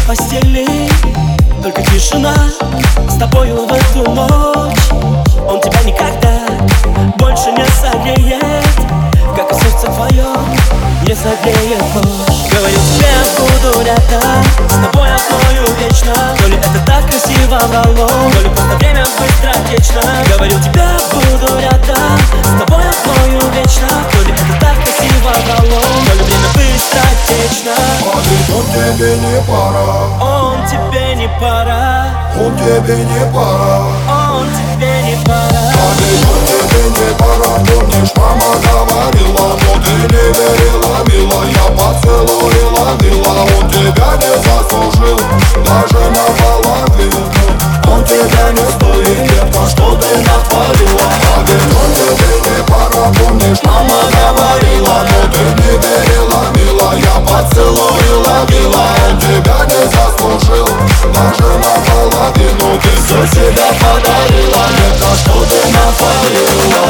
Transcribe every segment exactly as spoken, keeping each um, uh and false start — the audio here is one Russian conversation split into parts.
постели, только тишина с тобою в эту ночь. Он тебя никогда больше не согреет, как и сердце твое не согреет ночь. Говорю тебе, буду рядом, с тобой одною вечно. То ли это так красиво врало, то ли просто время быстротечно. Говорю тебе, буду рядом, с тобой одною вечно. То ли это так красиво врало, то ли время быстротечно. А ведь он тебе не пора, Он тебе не пора, он тебе не пора, он тебе не пора. а ведь он тебе не пора. Помнишь, мама говорила, но ты не верила, мила. Я поцелуила, мила, он тебя не заслужил даже наполовину. Он тебя не стоит, детка, что ты натворила. А ведь он тебе не пора. Помнишь, мама говорила, но ты не верила, мила. Я поцелуила, мила, он тебя не заслужил даже наполовину. Ты все себя подарила, детка, что ты натворила.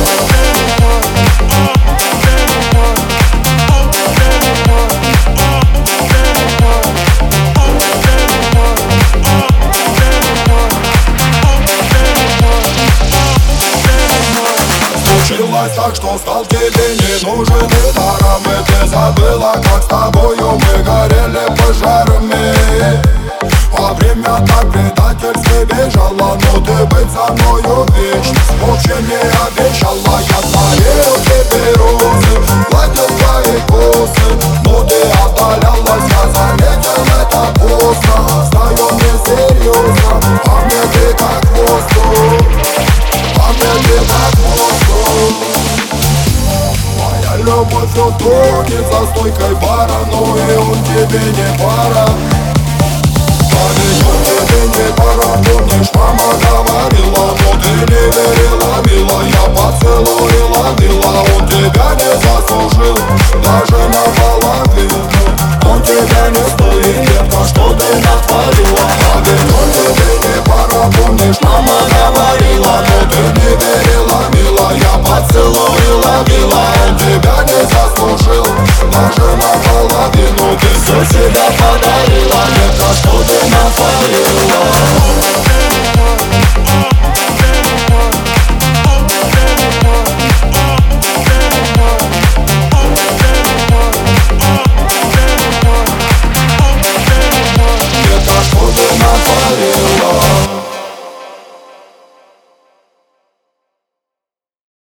Случилось так, что стал тебе не нужен и даром. И ты забыла, как с тобою мы горели пожарами. А время так предательски бежало, но ты быть со мною вечность вообще не обещала. Я дарил тебе розы, гладил твои косы, но ты отдалялась, я заметил это поздно. Знаю, мне серьезно, а мне ты как воздух, а мне ты как воздух. Моя любовь все тонет за стойкой бара, но и он тебе не пара. А ведь он тебе не пора. Помнишь, мама говорила, но ты не верила, мила. Я поцелуила, мила, он тебя не заслужил даже наполовину. Он тебя не стоит, детка, что ты натворила. А ведь он тебе не пора. Помнишь, мама говорила, но ты не верила, мила. Я поцелуила, мила, он тебя не заслужил даже наполовину. Ты все себя подарила, детка, что ты натворила.